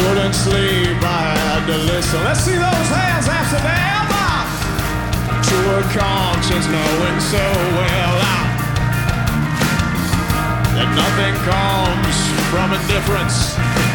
couldn't sleep, I had to listen. Let's see those hands, Amsterdam. To a conscience knowing so well that nothing comes from indifference.